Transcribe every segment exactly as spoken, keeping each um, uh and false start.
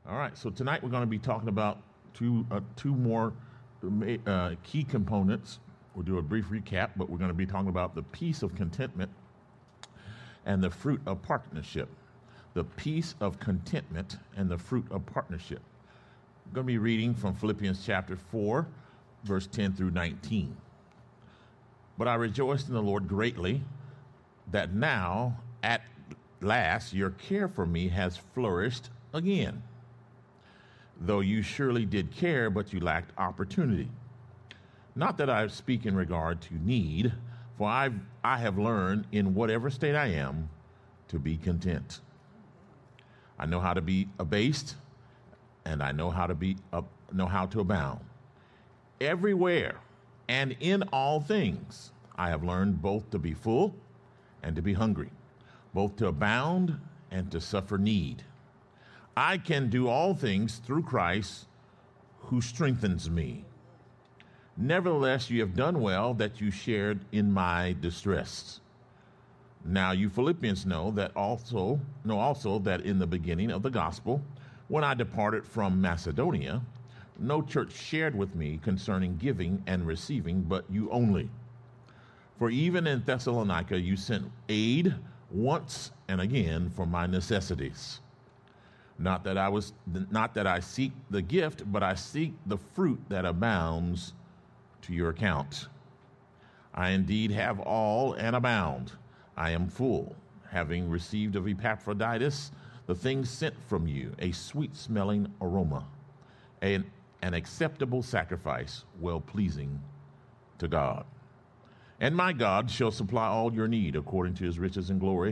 All right, so tonight we're going to be talking about two uh, two more uh, key components. We'll do a brief recap, but we're going to be talking about the peace of contentment and the fruit of partnership. The peace of contentment and the fruit of partnership. I'm going to be reading from Philippians chapter four, verse ten through nineteen. But I rejoiced in the Lord greatly that now, at last, your care for me has flourished again. Though you surely did care, but you lacked opportunity. Not that I speak in regard to need, for I've, I have learned in whatever state I am to be content. I know how to be abased, and I know how to be uh, know how to abound. Everywhere and in all things, I have learned both to be full and to be hungry, both to abound and to suffer need. I can do all things through Christ who strengthens me. Nevertheless, you have done well that you shared in my distress. Now you Philippians know that also know also that in the beginning of the gospel, when I departed from Macedonia, no church shared with me concerning giving and receiving, but you only. For even in Thessalonica you sent aid once and again for my necessities. Not that I was not that I seek the gift, but I seek the fruit that abounds to your account. I indeed have all and abound. I am full, having received of Epaphroditus the things sent from you, a sweet-smelling aroma, an, an acceptable sacrifice, well-pleasing to God. And my God shall supply all your need according to his riches and glory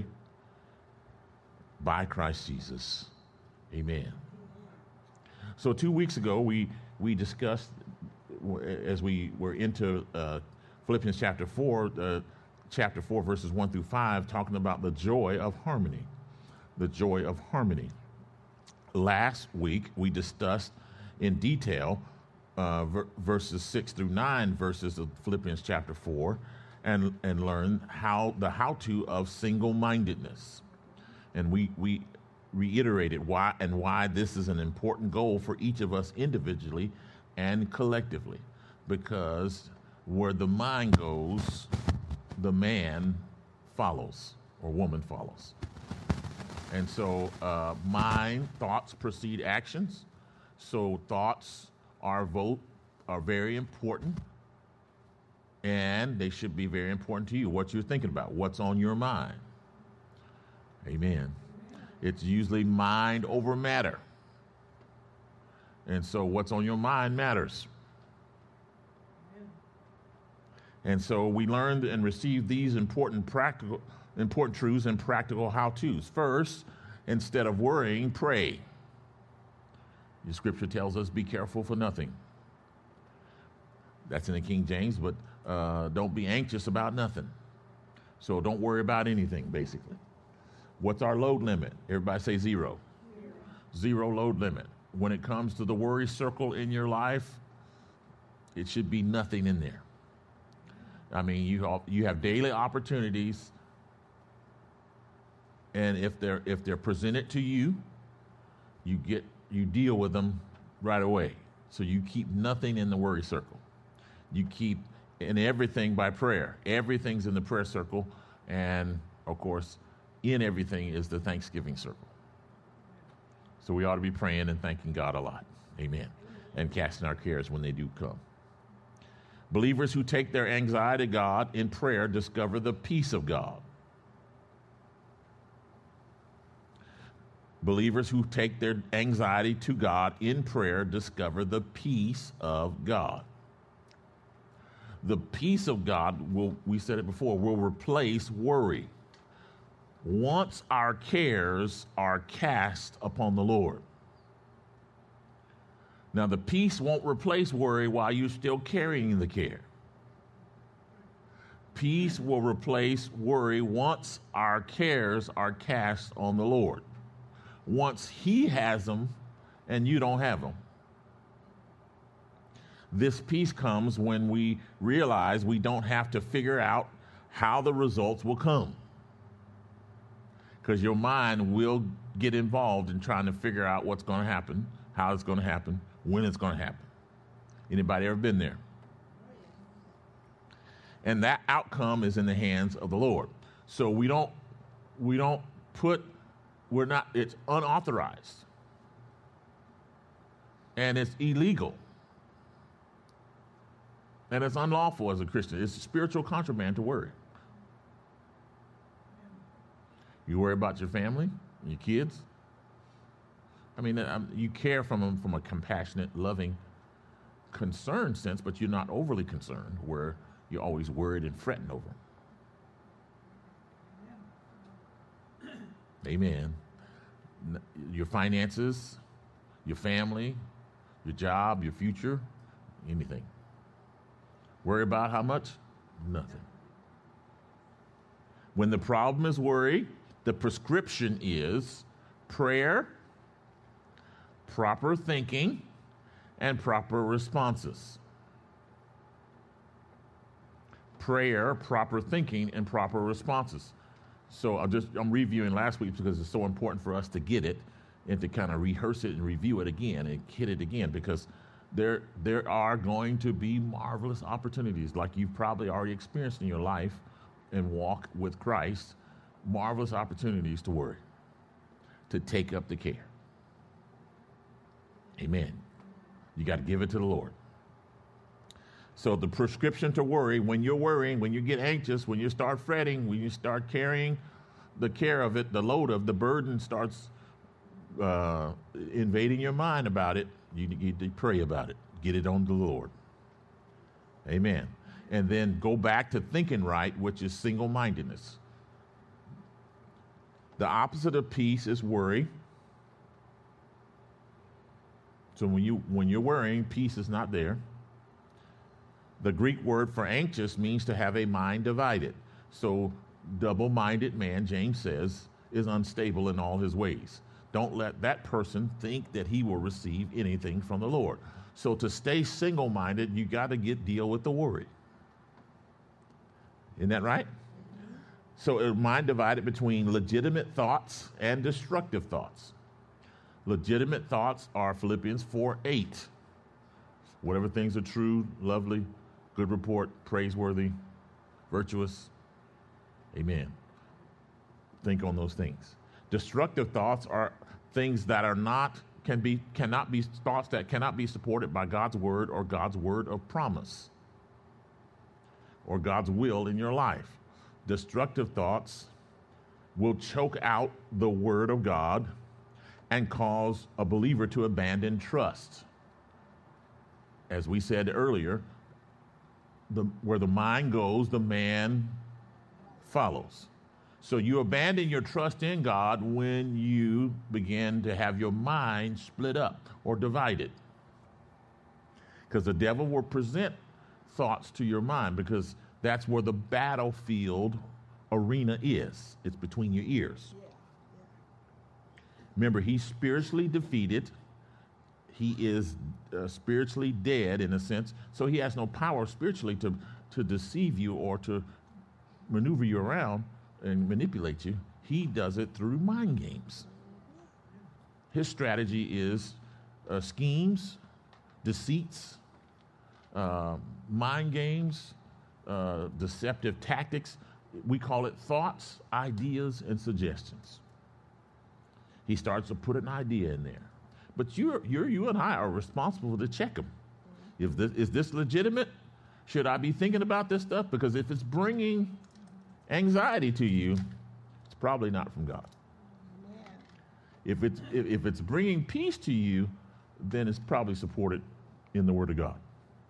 by Christ Jesus. Amen. So two weeks ago, we, we discussed, as we were into uh, Philippians chapter four, uh, chapter four, verses one through five, talking about the joy of harmony, the joy of harmony. Last week, we discussed in detail uh, ver- verses six through nine, verses of Philippians chapter four, and, and learned how the how-to of single-mindedness. And we, we reiterated why and why this is an important goal for each of us individually and collectively, because where the mind goes, the man follows or woman follows. And so uh, mind, thoughts precede actions. So thoughts are vote are very important, and they should be very important to you. What you're thinking about, what's on your mind. Amen. It's usually mind over matter. And so what's on your mind matters. And so we learned and received these important practical, important truths and practical how-tos. First, instead of worrying, pray. The scripture tells us, be careful for nothing. That's in the King James, but uh, don't be anxious about nothing. So don't worry about anything, basically. What's our load limit? Everybody say zero. Zero load limit. When it comes to the worry circle in your life, it should be nothing in there. I mean, you you have daily opportunities, and if they're if they're presented to you, you get you deal with them right away. So you keep nothing in the worry circle. You keep in everything by prayer. Everything's in the prayer circle, and of course, in everything is the Thanksgiving circle. So we ought to be praying and thanking God a lot. Amen. And casting our cares when they do come. Believers who take their anxiety to God in prayer discover the peace of God. Believers who take their anxiety to God in prayer discover the peace of God. The peace of God, will, we said it before, will replace worry once our cares are cast upon the Lord. Now, the peace won't replace worry while you're still carrying the care. Peace will replace worry once our cares are cast on the Lord. Once he has them and you don't have them. This peace comes when we realize we don't have to figure out how the results will come. because your mind will get involved in trying to figure out what's going to happen, how it's going to happen, when it's going to happen. Anybody ever been there? And that outcome is in the hands of the Lord. So we don't, we don't put, we're not, it's unauthorized. And it's illegal. And it's unlawful as a Christian. It's spiritual contraband to worry. You worry about your family, your kids. I mean, you care from them from a compassionate, loving, concerned sense, but you're not overly concerned where you're always worried and fretting over them. Amen. Your finances, your family, your job, your future, anything. Worry about how much? Nothing. When the problem is worry, the prescription is prayer, proper thinking, and proper responses. Prayer, proper thinking, and proper responses. So I'll just, I'm reviewing last week because it's so important for us to get it and to kind of rehearse it and review it again and hit it again, because there, there are going to be marvelous opportunities like you've probably already experienced in your life and walk with Christ, marvelous opportunities to worry, to take up the care. Amen. You got to give it to the Lord. So the prescription to worry, when you're worrying, when you get anxious, when you start fretting, when you start carrying the care of it, the load of the burden starts uh, invading your mind about it, you need to pray about it. Get it on the Lord. Amen. And then go back to thinking right, which is single-mindedness. The opposite of peace is worry. So when you when you're worrying, peace is not there. The Greek word for anxious means to have a mind divided. So double-minded man, James says, is unstable in all his ways. Don't let that person think that he will receive anything from the Lord. So to stay single-minded, you got to get deal with the worry. Isn't that right? So a mind divided between legitimate thoughts and destructive thoughts. Legitimate thoughts are Philippians four eight. Whatever things are true, lovely, good report, praiseworthy, virtuous. Amen. Think on those things. Destructive thoughts are things that are not, can be, cannot be thoughts that cannot be supported by God's word or God's word of promise or God's will in your life. Destructive thoughts will choke out the word of God and cause a believer to abandon trust. As we said earlier, the, where the mind goes, the man follows. So you abandon your trust in God when you begin to have your mind split up or divided. Because the devil will present thoughts to your mind, because that's where the battlefield arena is. It's between your ears. Remember, he's spiritually defeated. He is uh, spiritually dead in a sense, so he has no power spiritually to, to deceive you or to maneuver you around and manipulate you. He does it through mind games. His strategy is uh, schemes, deceits, uh, mind games, uh, deceptive tactics. We call it thoughts, ideas, and suggestions. He starts to put an idea in there. But you're, you're, you and I are responsible to check them. If this, is this legitimate? Should I be thinking about this stuff? Because if it's bringing anxiety to you, it's probably not from God. Yeah. If it's, if, if it's bringing peace to you, then it's probably supported in the Word of God.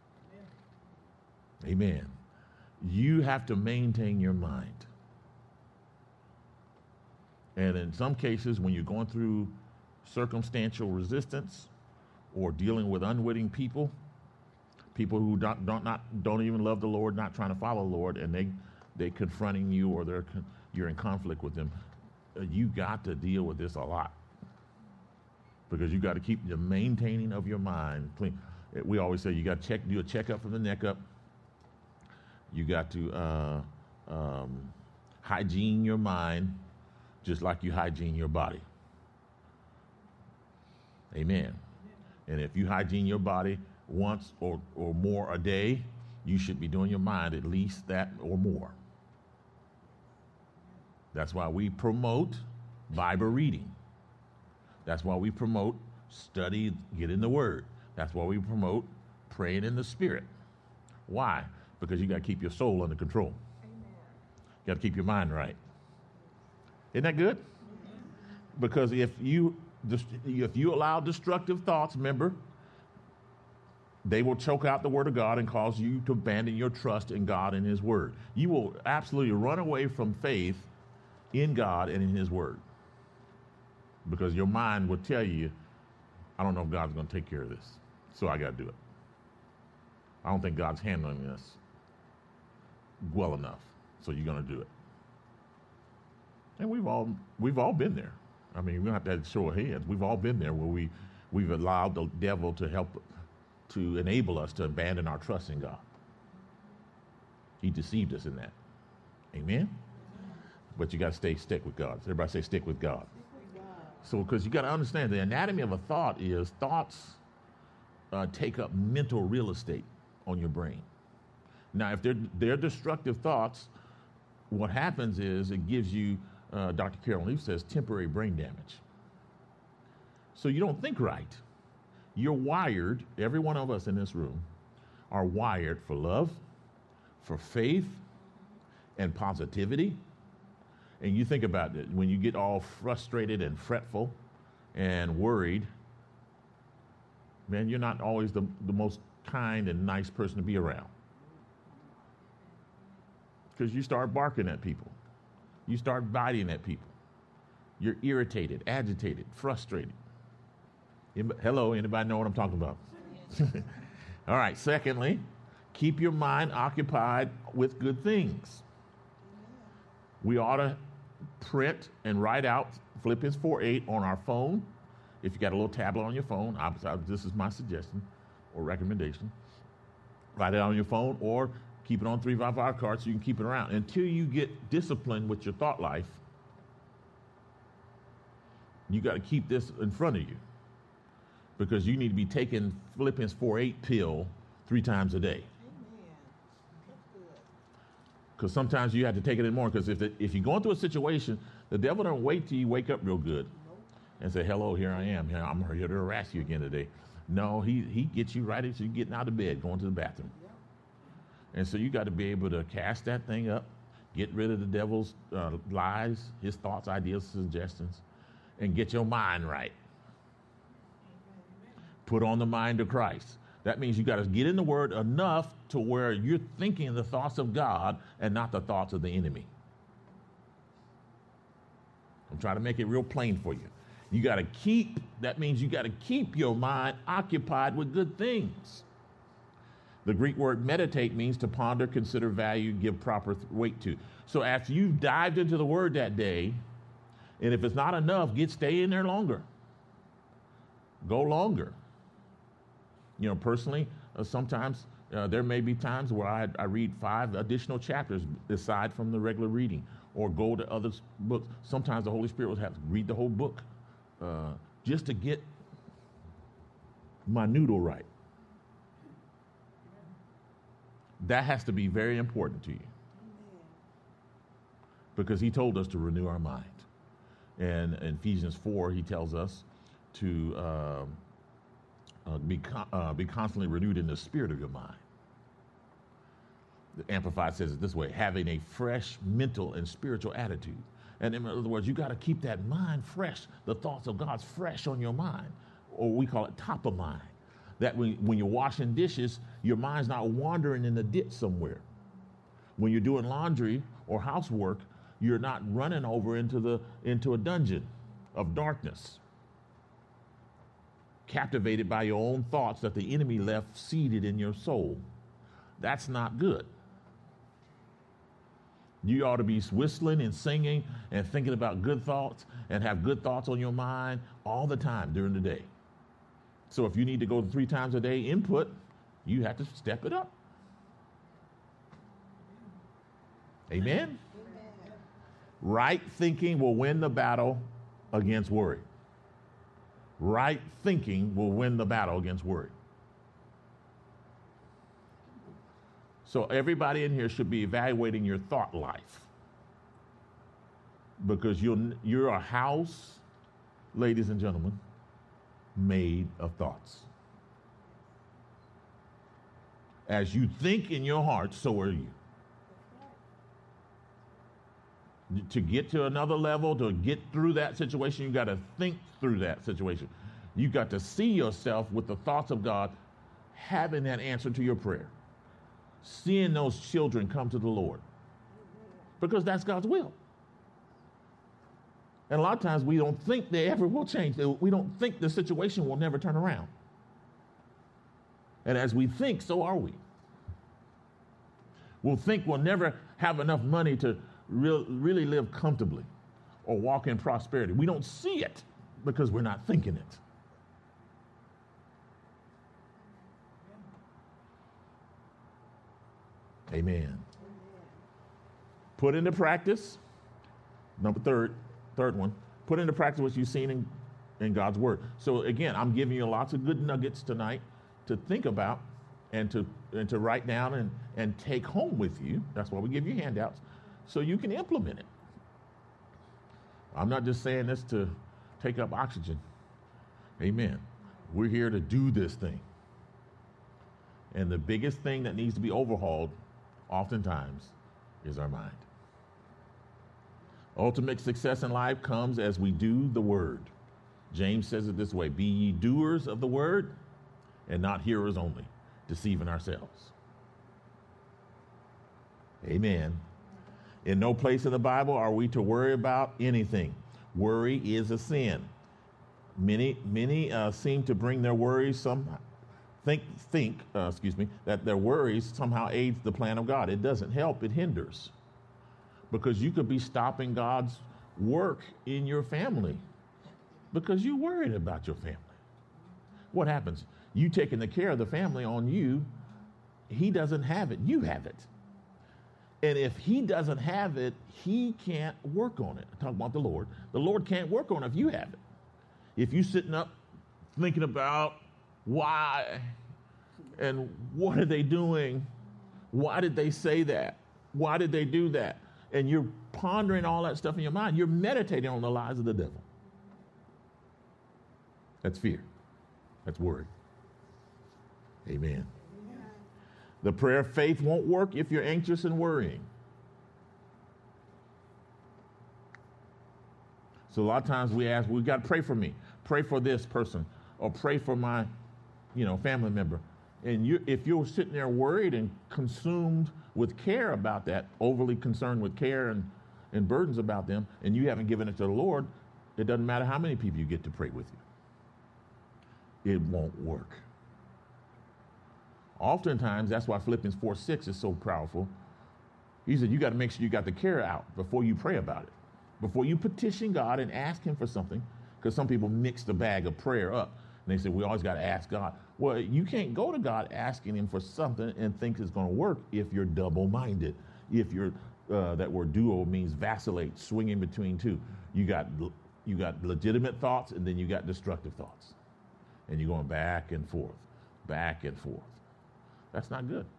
Yeah. Amen. You have to maintain your mind. And in some cases, when you're going through circumstantial resistance or dealing with unwitting people, people who don't, don't, not, don't even love the Lord, not trying to follow the Lord, and they, they're confronting you or they're, you're in conflict with them, uh, you got to deal with this a lot. Because you got to keep the maintaining of your mind clean. We always say you got to check, do a checkup from the neck up. You got to uh, um, hygiene your mind. just like you hygiene your body. Amen. And if you hygiene your body once or, or more a day, you should be doing your mind at least that or more. That's why we promote Bible reading. That's why we promote study, get in the Word. That's why we promote praying in the Spirit. Why? Because you got to keep your soul under control. Amen. You got to keep your mind right. Isn't that good? Amen. Because if you if you allow destructive thoughts, remember, they will choke out the Word of God and cause you to abandon your trust in God and His Word. You will absolutely run away from faith in God and in His Word. Because your mind will tell you, I don't know if God's going to take care of this, so I got to do it. I don't think God's handling this well enough, so you're going to do it. And we've all we've all been there. I mean, we don't have to have a show of hands. We've all been there where we, we've allowed the devil to help, to enable us to abandon our trust in God. He deceived us in that. Amen? But you got to stay stick with God. Everybody say stick with God. So, because you got to understand, the anatomy of a thought is thoughts uh, take up mental real estate on your brain. Now, if they're, they're destructive thoughts, what happens is it gives you, uh, Doctor Carol Leaf says, temporary brain damage. So you don't think right. You're wired, every one of us in this room are wired for love, for faith, and positivity. And you think about it, when you get all frustrated and fretful and worried, man, you're not always the, the most kind and nice person to be around. Because you start barking at people. You start biting at people. You're irritated, agitated, frustrated. Anybody, hello, anybody know what I'm talking about? All right, secondly, keep your mind occupied with good things. We ought to print and write out Philippians four eight on our phone. If you got a little tablet on your phone, I, I, this is my suggestion or recommendation. Write it on your phone or keep it on three by five cards so you can keep it around. Until you get disciplined with your thought life, you got to keep this in front of you because you need to be taking Philippians four eight pill three times a day. Because sometimes you have to take it in more. Because if the, if you're going through a situation, the devil don't wait till you wake up real good and say, hello, here I am. I'm here to harass you again today. No, he, he gets you right as you're getting out of bed, going to the bathroom. And so you got to be able to cast that thing up, get rid of the devil's uh, lies, his thoughts, ideas, suggestions, and get your mind right. Put on the mind of Christ. That means you got to get in the Word enough to where you're thinking the thoughts of God and not the thoughts of the enemy. I'm trying to make it real plain for you. You got to keep, that means you got to keep your mind occupied with good things. The Greek word meditate means to ponder, consider, value, give proper th- weight to. So after you've dived into the Word that day, and if it's not enough, get stay in there longer. Go longer. You know, personally, uh, sometimes uh, there may be times where I, I read five additional chapters aside from the regular reading or go to other books. Sometimes the Holy Spirit will have to read the whole book uh, just to get my noodle right. That has to be very important to you because he told us to renew our mind. And in Ephesians four, he tells us to... Uh, Uh, be, con- uh, be constantly renewed in the spirit of your mind. The Amplified says it this way, having a fresh mental and spiritual attitude. And in other words, you got to keep that mind fresh, the thoughts of God's fresh on your mind, or we call it top of mind. That when, when you're washing dishes, your mind's not wandering in the ditch somewhere. When you're doing laundry or housework, you're not running over into the into a dungeon of darkness, captivated by your own thoughts that the enemy left seated in your soul. That's not good. You ought to be whistling and singing and thinking about good thoughts and have good thoughts on your mind all the time during the day. So if you need to go three times a day input, you have to step it up. Amen? Amen. Right thinking will win the battle against worry. Right thinking will win the battle against worry. So everybody in here should be evaluating your thought life. Because you're, you're a house, ladies and gentlemen, made of thoughts. As you think in your heart, so are you. To get to another level, to get through that situation, you got to think through that situation. You got to see yourself with the thoughts of God, having that answer to your prayer, seeing those children come to the Lord, because that's God's will. And a lot of times we don't think they ever will change. We don't think the situation will never turn around. And as we think, so are we. We'll think we'll never have enough money to real, really live comfortably or walk in prosperity. We don't see it because we're not thinking it. Amen. Put into practice. Number third, third one, put into practice what you've seen in, in God's word. So again, I'm giving you lots of good nuggets tonight to think about and to and to write down and, and take home with you. That's why we give you handouts, so you can implement it. I'm not just saying this to take up oxygen. Amen. We're here to do this thing. And the biggest thing that needs to be overhauled oftentimes is our mind. Ultimate success in life comes as we do the word. James says it this way: be ye doers of the word and not hearers only, deceiving ourselves. Amen. In no place in the Bible are we to worry about anything. Worry is a sin. Many, many uh, seem to bring their worries some think think uh, excuse me that their worries somehow aids the plan of God. It doesn't help; it hinders, because you could be stopping God's work in your family because you're worried about your family. What happens? You taking the care of the family on you. He doesn't have it. You have it. And if he doesn't have it, he can't work on it. I'm talking about the Lord. The Lord can't work on it if you have it. If you're sitting up thinking about why and what are they doing? Why did they say that? Why did they do that? And you're pondering all that stuff in your mind. You're meditating on the lies of the devil. That's fear. That's worry. Amen. The prayer of faith won't work if you're anxious and worrying. So a lot of times we ask, we've got to pray for me, pray for this person, or pray for my, you know, family member. And you, if you're sitting there worried and consumed with care about that, overly concerned with care and, and burdens about them, and you haven't given it to the Lord, it doesn't matter how many people you get to pray with you. It won't work. Oftentimes, that's why Philippians four six is so powerful. He said, you got to make sure you got the care out before you pray about it. Before you petition God and ask him for something, because some people mix the bag of prayer up. And they say, we always got to ask God. Well, you can't go to God asking him for something and think it's going to work if you're double-minded. If you're, uh, that word duo means vacillate, swinging between two. You got, you got legitimate thoughts, and then you got destructive thoughts. And you're going back and forth, back and forth. That's not good.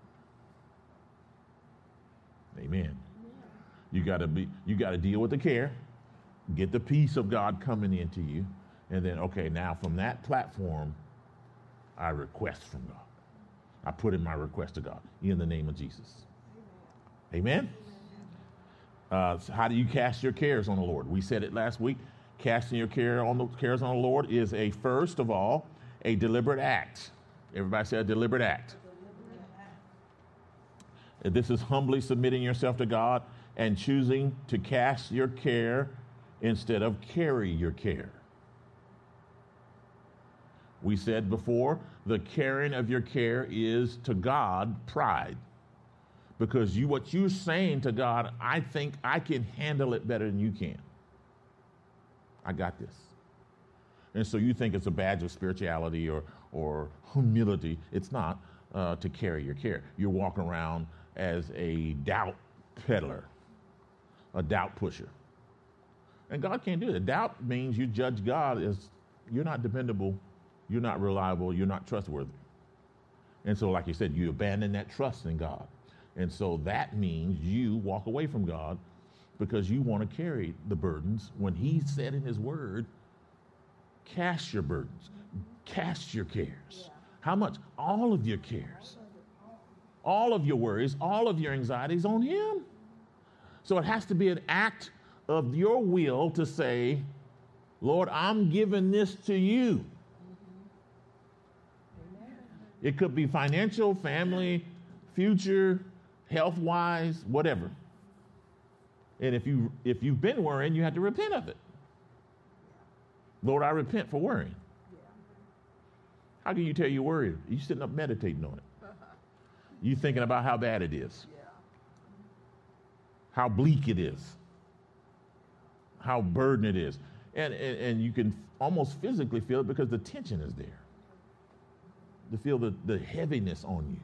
Amen. You got to be. You got to deal with the care, get the peace of God coming into you, and then okay, now from that platform, I request from God. I put in my request to God in the name of Jesus. Amen. Uh, so how do you cast your cares on the Lord? We said it last week. Casting your care on the cares on the Lord is a first of all a deliberate act. Everybody say a deliberate act. This is humbly submitting yourself to God and choosing to cast your care instead of carry your care. We said before, the carrying of your care is to God pride. Because you, what you're saying to God, I think I can handle it better than you can. I got this. And so you think it's a badge of spirituality or, or humility. It's not uh, to carry your care. You're walking around as a doubt peddler, a doubt pusher. And God can't do that. Doubt means you judge God as you're not dependable, you're not reliable, you're not trustworthy. And so, like you said, you abandon that trust in God. And so that means you walk away from God because you want to carry the burdens when he said in his word, cast your burdens, cast your cares. Yeah. How much? All of your cares, all of your worries, all of your anxieties on him. So it has to be an act of your will to say, Lord, I'm giving this to you. It could be financial, family, future, health-wise, whatever. And if you if you've been worrying, you have to repent of it. Lord, I repent for worrying. How can you tell you're worried? You sitting up meditating on it. You thinking about how bad it is, how bleak it is, how burdened it is, and and, and you can almost physically feel it because the tension is there. To feel the, the heaviness on you.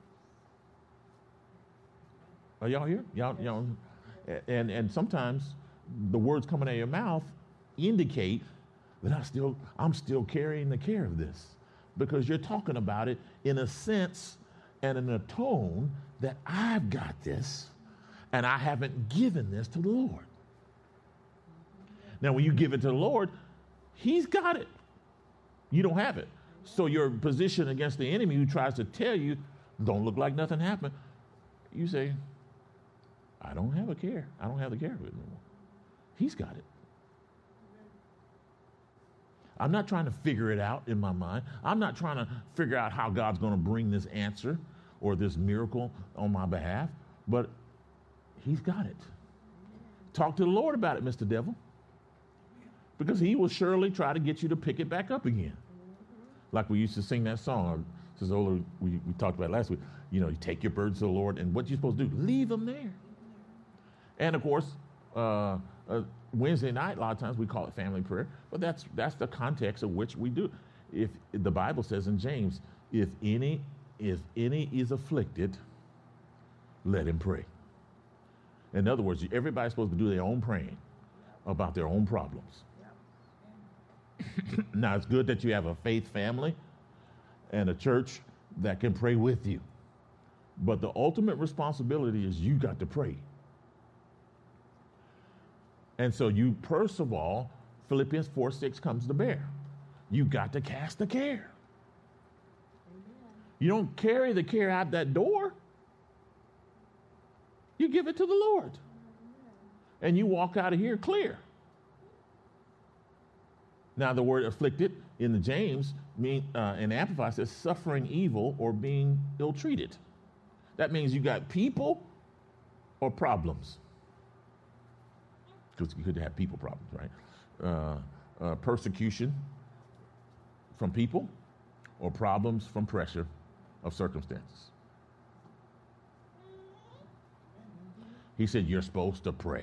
Are y'all here? Y'all, y'all, and, and sometimes the words coming out of your mouth indicate that I still, I'm still carrying the care of this because you're talking about it in a sense and in a tone that I've got this and I haven't given this to the Lord. Now, when you give it to the Lord, he's got it. You don't have it. So your position against the enemy who tries to tell you, don't look like nothing happened, you say, I don't have a care. I don't have the care of it anymore. He's got it. I'm not trying to figure it out in my mind. I'm not trying to figure out how God's going to bring this answer or this miracle on my behalf, but he's got it. Talk to the Lord about it, Mister Devil, because he will surely try to get you to pick it back up again. Like we used to sing that song, Sister Ola, we, we talked about last week. You know, you take your burdens to the Lord, and what you're supposed to do, leave them there. And of course, uh, uh, Wednesday night, a lot of times we call it family prayer, but that's that's the context of which we do. If the Bible says in James, if any if any is afflicted, let him pray. In other words, everybody's supposed to do their own praying about their own problems. Now, it's good that you have a faith family and a church that can pray with you. But the ultimate responsibility is you got to pray. And so you, first of all, Philippians four six comes to bear. You got to cast the care. You don't carry the care out that door. You give it to the Lord. And you walk out of here clear. Now, the word afflicted in the James mean uh, in Amplified says suffering evil or being ill-treated. That means you got people or problems. Because you could have people problems, right? Uh, uh, persecution from people or problems from pressure of circumstances. He said you're supposed to pray.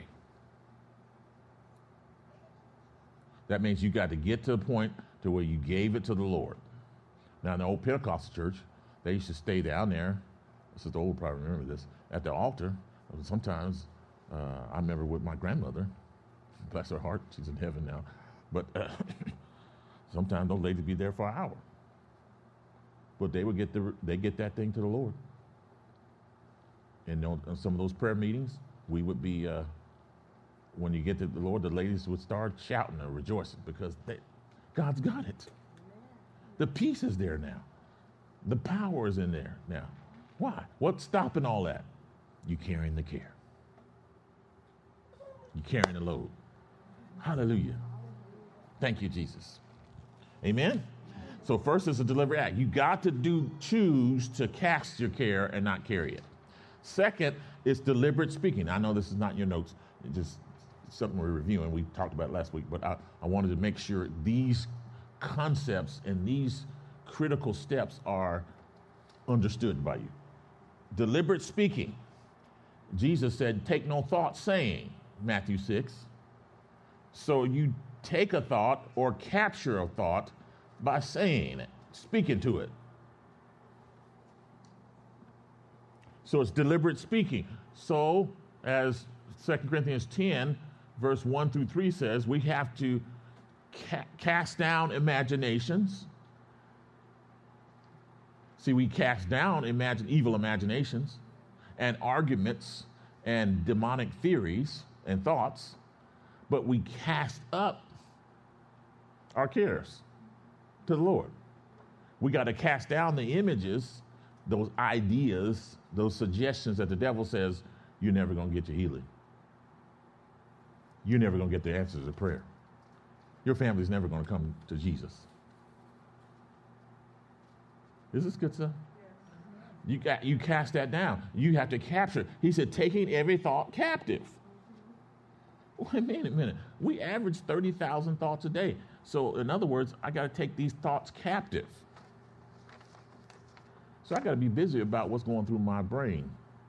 That means you got to get to the point to where you gave it to the Lord. Now, in the old Pentecostal church, they used to stay down there. Sister Old probably remember this, at the altar. Sometimes, uh, I remember with my grandmother, bless her heart, she's in heaven now, but uh, sometimes those ladies would be there for an hour. But they would get the they get that thing to the Lord. And on some of those prayer meetings, we would be, uh, when you get to the Lord, the ladies would start shouting and rejoicing because they, God's got it. The peace is there now. The power is in there now. Why? What's stopping all that? You carrying the care. You carrying the load. Hallelujah. Thank you, Jesus. Amen? So first is a deliberate act. You got to do choose to cast your care and not carry it. Second is deliberate speaking. I know this is not in your notes. It's just something we're reviewing. We talked about it last week, but I, I wanted to make sure these concepts and these critical steps are understood by you. Deliberate speaking. Jesus said, take no thought saying, Matthew six. So you take a thought or capture a thought by saying it, speaking to it. So it's deliberate speaking. So as Second Corinthians ten, verse one through three says we have to ca- cast down imaginations. See, we cast down imagine, evil imaginations and arguments and demonic theories and thoughts, but we cast up our cares to the Lord. We got to cast down the images, those ideas, those suggestions that the devil says, you're never going to get your healing. You're never going to get the answers to prayer. Your family's never going to come to Jesus. Is this good stuff? You got you cast that down. You have to capture. He said, taking every thought captive. Wait a minute, minute. We average thirty thousand thoughts a day. So in other words, I got to take these thoughts captive. So I got to be busy about what's going through my brain.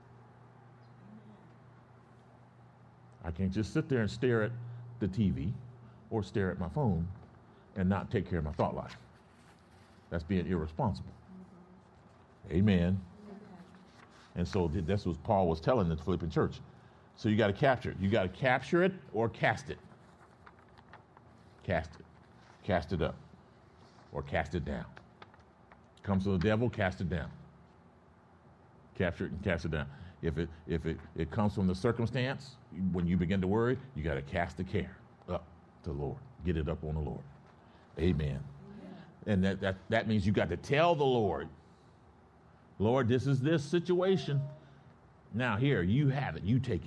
I can't just sit there and stare at the T V or stare at my phone and not take care of my thought life. That's being irresponsible. Amen. And so that's what Paul was telling the Philippian church. So you got to capture it. You got to capture it or cast it. Cast it. Cast it up. Or cast it down. Comes from the devil, cast it down. Capture it and cast it down. If it if it, it comes from the circumstance, when you begin to worry, you got to cast the care up to the Lord. Get it up on the Lord. Amen. And that, that, that means you got to tell the Lord, Lord, this is this situation. Now here, you have it. You take it.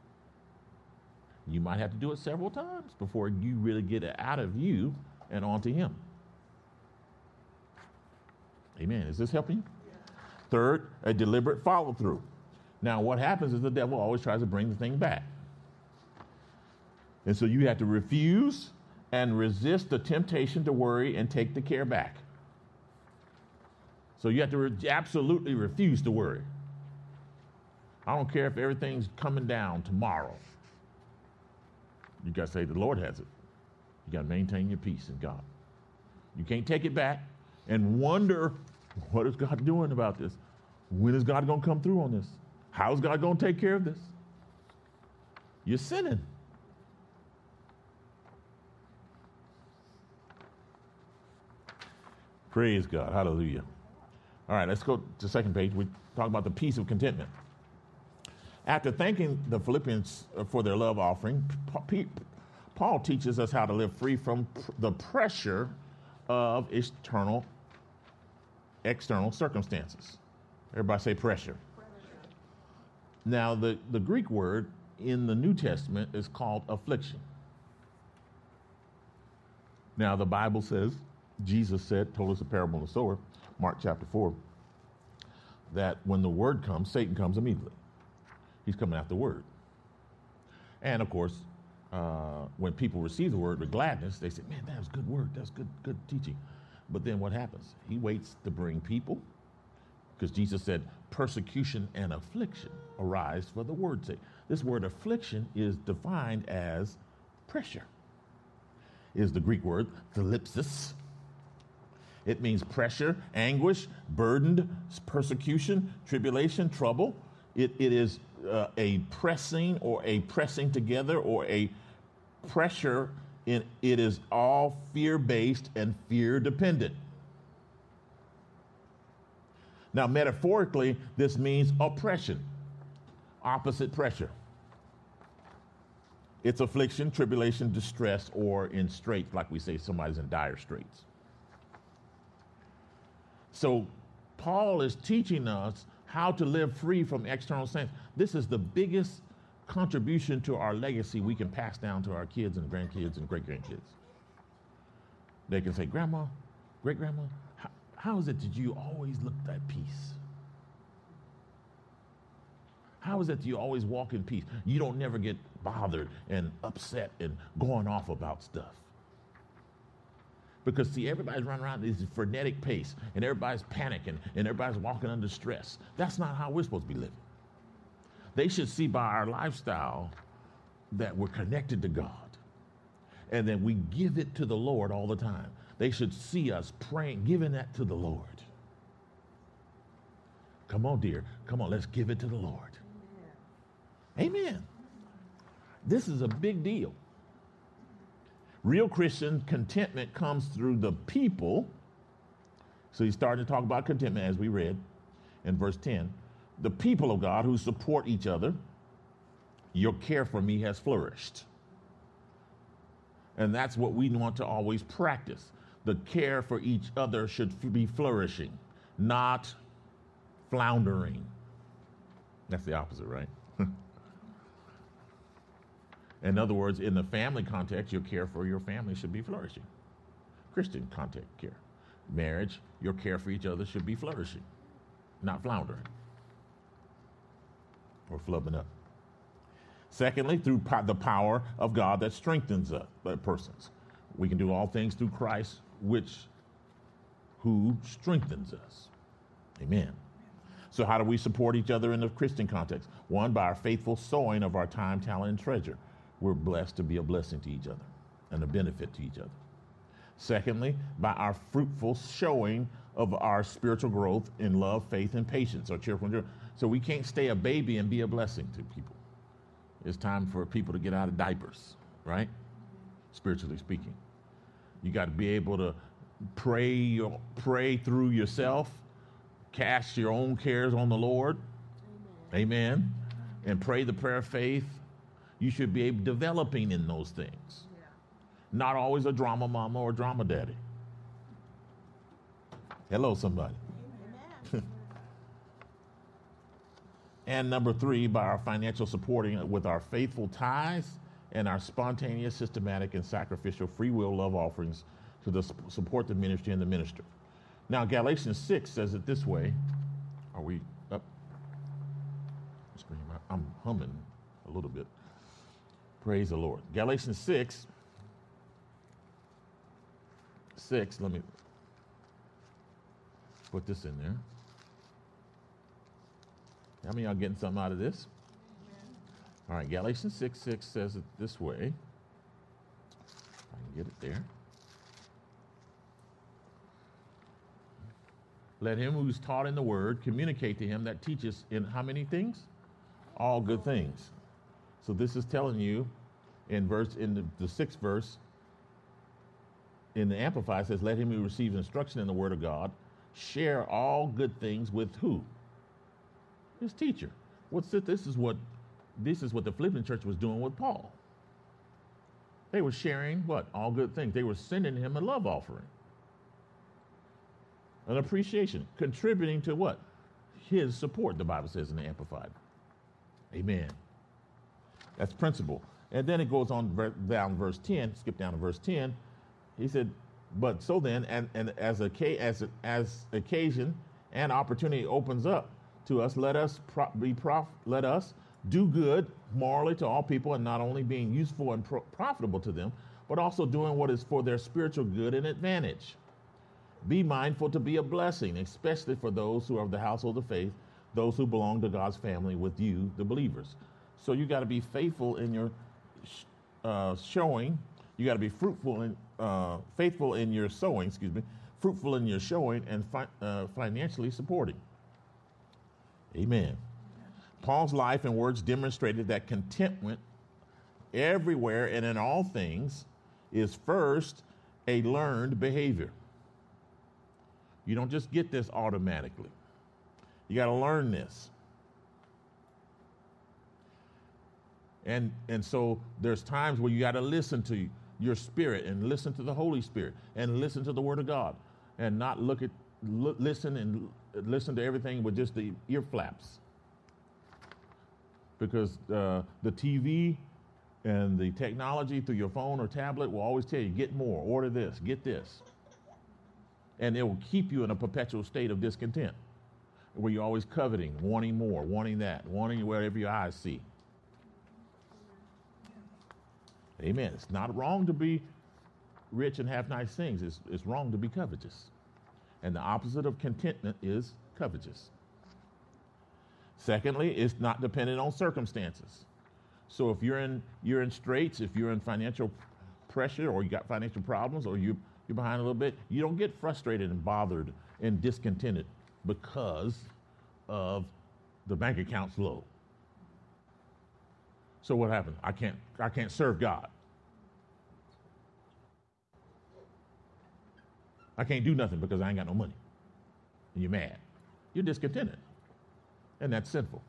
You might have to do it several times before you really get it out of you and onto him. Amen. Is this helping you? Third, a deliberate follow-through. Now, what happens is the devil always tries to bring the thing back. And so you have to refuse and resist the temptation to worry and take the care back. So you have to re- absolutely refuse to worry. I don't care if everything's coming down tomorrow. You got to say the Lord has it. You got to maintain your peace in God. You can't take it back and wonder, what is God doing about this? When is God going to come through on this? How is God going to take care of this? You're sinning. Praise God. Hallelujah. All right, let's go to the second page. We talk about the peace of contentment. After thanking the Philippians for their love offering, Paul teaches us how to live free from the pressure of external, external circumstances. Everybody say pressure. Pressure. Now, the, the Greek word in the New Testament is called affliction. Now, the Bible says, Jesus said, told us a parable of the sower, Mark chapter four, that when the word comes, Satan comes immediately. He's coming after the word. And of course, uh, when people receive the word with gladness, they say, man, that was good word. That's good, good teaching. But then what happens? He waits to bring people, because Jesus said, persecution and affliction arise for the word's sake. This word affliction is defined as pressure. Is the Greek word thlipsis. It means pressure, anguish, burdened, persecution, tribulation, trouble. It, it is uh, a pressing or a pressing together or a pressure. In, it is all fear-based and fear-dependent. Now, metaphorically, this means oppression, opposite pressure. It's affliction, tribulation, distress, or in straits, like we say, somebody's in dire straits. So Paul is teaching us how to live free from external things. This is the biggest contribution to our legacy we can pass down to our kids and grandkids and great-grandkids. They can say, Grandma, great-grandma, how, how is it that you always look at peace? How is it that you always walk in peace? You don't never get bothered and upset and going off about stuff. Because, see, everybody's running around at this frenetic pace, and everybody's panicking, and everybody's walking under stress. That's not how we're supposed to be living. They should see by our lifestyle that we're connected to God, and that we give it to the Lord all the time. They should see us praying, giving that to the Lord. Come on, dear. Come on, let's give it to the Lord. Amen. Amen. This is a big deal. Real Christian contentment comes through the people. So he's starting to talk about contentment as we read in verse ten. The people of God who support each other. Your care for me has flourished. And that's what we want to always practice. The care for each other should be flourishing, not floundering. That's the opposite, right? In other words, in the family context, your care for your family should be flourishing. Christian context care. Marriage, your care for each other should be flourishing, not floundering or flubbing up. Secondly, through po- the power of God that strengthens us, uh, persons. We can do all things through Christ, which, who strengthens us. Amen. So how do we support each other in the Christian context? One, by our faithful sowing of our time, talent, and treasure. We're blessed to be a blessing to each other and a benefit to each other. Secondly, by our fruitful showing of our spiritual growth in love, faith, and patience, or cheerful endurance. So we can't stay a baby and be a blessing to people. It's time for people to get out of diapers, right? Spiritually speaking. You got to be able to pray your, pray through yourself, cast your own cares on the Lord. Amen. Amen. And pray the prayer of faith. You should be able developing in those things. Yeah. Not always a drama mama or drama daddy. Hello, somebody. And number three, by our financial supporting with our faithful tithes and our spontaneous, systematic, and sacrificial free will love offerings to the, support the ministry and the minister. Now, Galatians six says it this way. Are we up? I'm humming a little bit. Praise the Lord. Galatians six, six, let me put this in there. How many of y'all getting something out of this? Yeah. All right, Galatians six, six says it this way. I can get it there. Let him who's taught in the word communicate to him that teaches in how many things? All good things. So this is telling you in verse in the, the sixth verse in the Amplified says, let him who receives instruction in the word of God share all good things with who? His teacher. What's it? This is what this is what the Philippian church was doing with Paul. They were sharing what? All good things. They were sending him a love offering. An appreciation. Contributing to what? His support, the Bible says in the Amplified. Amen. That's principle. And then it goes on down verse ten, skip down to verse ten. He said, but so then, and, and as, a, as, as occasion and opportunity opens up to us, let us pro- be prof- let us do good morally to all people, and not only being useful and pro- profitable to them, but also doing what is for their spiritual good and advantage. Be mindful to be a blessing, especially for those who are of the household of faith, those who belong to God's family with you, the believers. So you got to be faithful in your uh, showing. You got to be fruitful and uh, faithful in your sowing. Excuse me, fruitful in your showing and fi- uh, financially supporting. Amen. Paul's life and words demonstrated that contentment everywhere and in all things is first a learned behavior. You don't just get this automatically. You got to learn this. And and so there's times where you got to listen to your spirit and listen to the Holy Spirit and listen to the Word of God and not look at l- listen and listen to everything with just the ear flaps. Because uh, the T V and the technology through your phone or tablet will always tell you, get more, order this, get this. And it will keep you in a perpetual state of discontent, where you're always coveting, wanting more, wanting that, wanting whatever your eyes see. Amen. It's not wrong to be rich and have nice things. It's, it's wrong to be covetous. And the opposite of contentment is covetous. Secondly, it's not dependent on circumstances. So if you're in you're in straits, if you're in financial pressure, or you got financial problems, or you you're behind a little bit, you don't get frustrated and bothered and discontented because of the bank account's low. So what happened? I can't, I can't serve God. I can't do nothing because I ain't got no money. And you're mad. You're discontented. And that's sinful.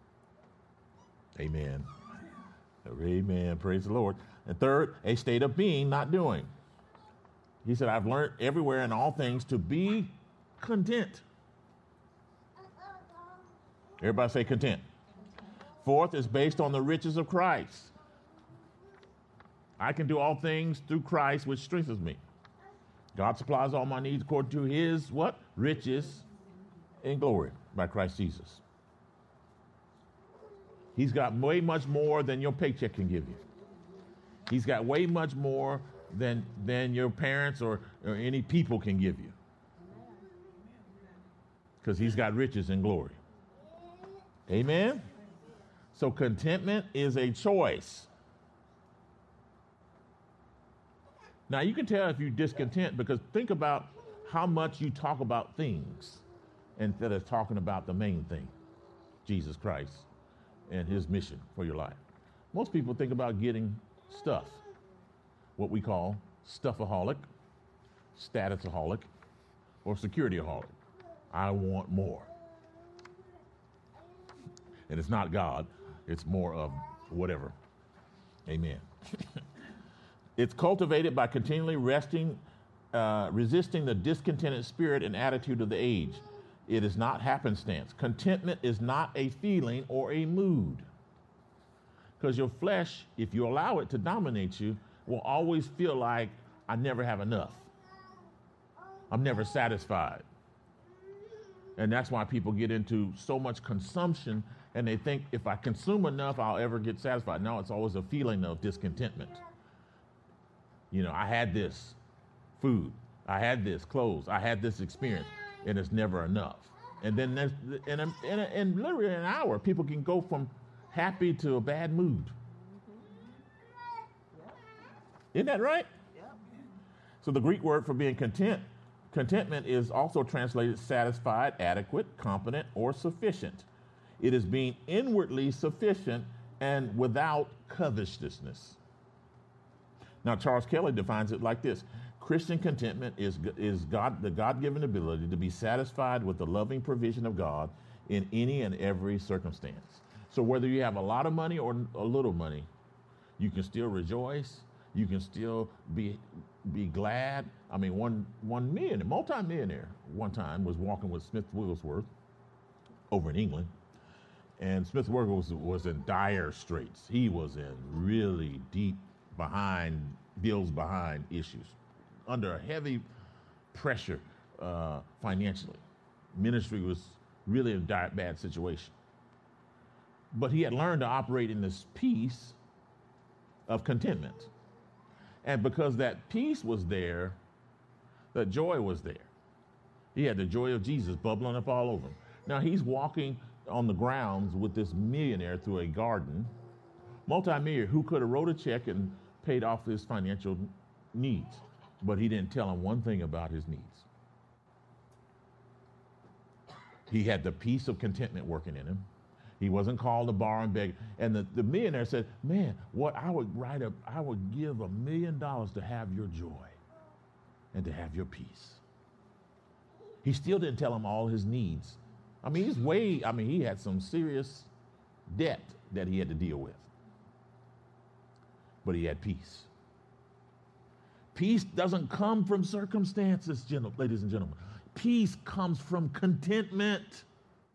Amen. Amen. Praise the Lord. And third, a state of being, not doing. He said, I've learned everywhere in all things to be content. Everybody say content. Fourth is based on the riches of Christ. I can do all things through Christ, which strengthens me. God supplies all my needs according to his what? Riches in glory by Christ Jesus. He's got way much more than your paycheck can give you. He's got way much more than, than your parents or, or any people can give you. Because he's got riches in glory. Amen? So contentment is a choice. Now, you can tell if you're discontent because think about how much you talk about things instead of talking about the main thing, Jesus Christ and his mission for your life. Most people think about getting stuff, what we call stuffaholic, statusaholic, or securityaholic. I want more. And it's not God, it's more of whatever. Amen. It's cultivated by continually resting, uh, resisting the discontented spirit and attitude of the age. It is not happenstance. Contentment is not a feeling or a mood. Because your flesh, if you allow it to dominate you, will always feel like I never have enough. I'm never satisfied. And that's why people get into so much consumption and they think if I consume enough, I'll ever get satisfied. No, it's always a feeling of discontentment. You know, I had this food, I had this clothes, I had this experience, and it's never enough. And then there's, in, a, in, a, in literally an hour, people can go from happy to a bad mood. Isn't that right? So the Greek word for being content, contentment is also translated satisfied, adequate, competent, or sufficient. It is being inwardly sufficient and without covetousness. Now, Charles Kelly defines it like this. Christian contentment is, is God, the God-given ability to be satisfied with the loving provision of God in any and every circumstance. So whether you have a lot of money or a little money, you can still rejoice. You can still be be glad. I mean, one one millionaire, multi-millionaire, one time was walking with Smith Wigglesworth over in England, and Smith Wigglesworth was, was in dire straits. He was in really deep behind, bills behind issues, under a heavy pressure uh, financially. Ministry was really in a dire, bad situation. But he had learned to operate in this peace of contentment. And because that peace was there, the joy was there. He had the joy of Jesus bubbling up all over him. Now he's walking on the grounds with this millionaire through a garden, multi-millionaire who could have wrote a check and paid off his financial needs, but he didn't tell him one thing about his needs. He had the peace of contentment working in him. He wasn't called to borrow and beg. And the, the millionaire said, man, what I would write up, I would give a million dollars to have your joy and to have your peace. He still didn't tell him all his needs. I mean, he's way, I mean, he had some serious debt that he had to deal with. But he had peace. Peace doesn't come from circumstances, gentle, ladies and gentlemen. Peace comes from contentment.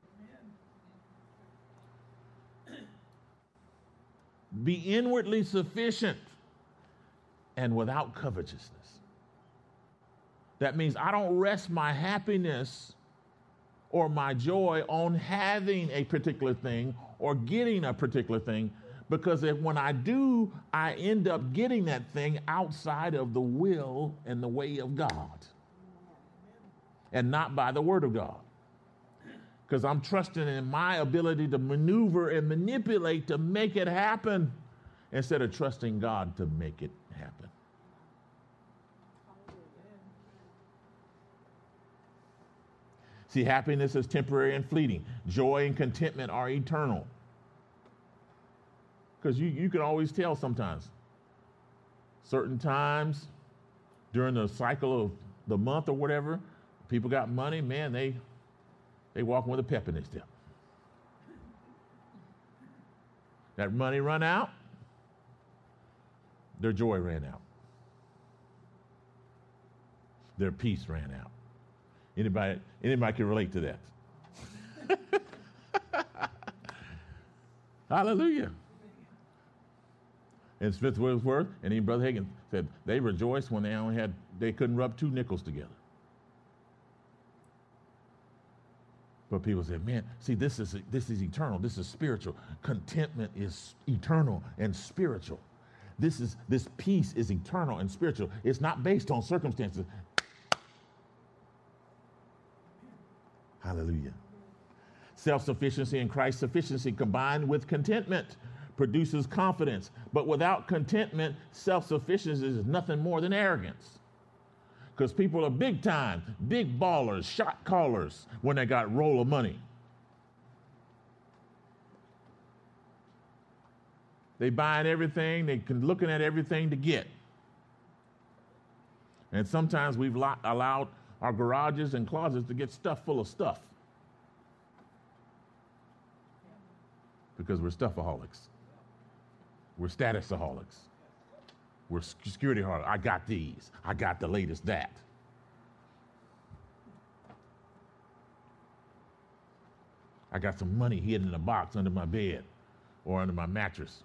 Be inwardly sufficient and without covetousness. That means I don't rest my happiness or my joy on having a particular thing or getting a particular thing, because if when I do, I end up getting that thing outside of the will and the way of God and not by the word of God. Because I'm trusting in my ability to maneuver and manipulate to make it happen instead of trusting God to make it happen. See, happiness is temporary and fleeting. Joy and contentment are eternal. Because you, you can always tell sometimes. Certain times during the cycle of the month or whatever, people got money, man, they they walking with a pep in their step. That money run out, their joy ran out. Their peace ran out. Anybody, anybody can relate to that. Hallelujah. And Smith Wigglesworth and even Brother Hagin said they rejoiced when they only had, they couldn't rub two nickels together. But people said, man, see, this is this is eternal. This is spiritual. Contentment is eternal and spiritual. This is this peace is eternal and spiritual. It's not based on circumstances. Hallelujah. Self-sufficiency and Christ's sufficiency combined with contentment produces confidence. But without contentment, self-sufficiency is nothing more than arrogance. Because people are big time, big ballers, shot callers when they got roll of money. They buying everything, they can looking at everything to get. And sometimes we've lo- allowed our garages and closets to get stuffed full of stuff. Because we're stuffaholics. We're statusaholics. We're security holics. I got these. I got the latest that. I got some money hidden in a box under my bed or under my mattress.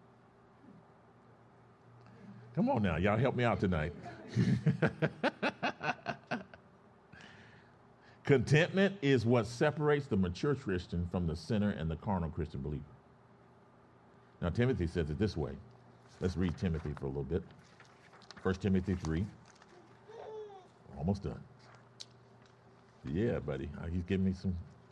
Come on now, y'all help me out tonight. Contentment is what separates the mature Christian from the sinner and the carnal Christian believer. Now, Timothy says it this way. Let's read Timothy for a little bit. First Timothy three. Almost done. Yeah, buddy. Uh, he's giving me some.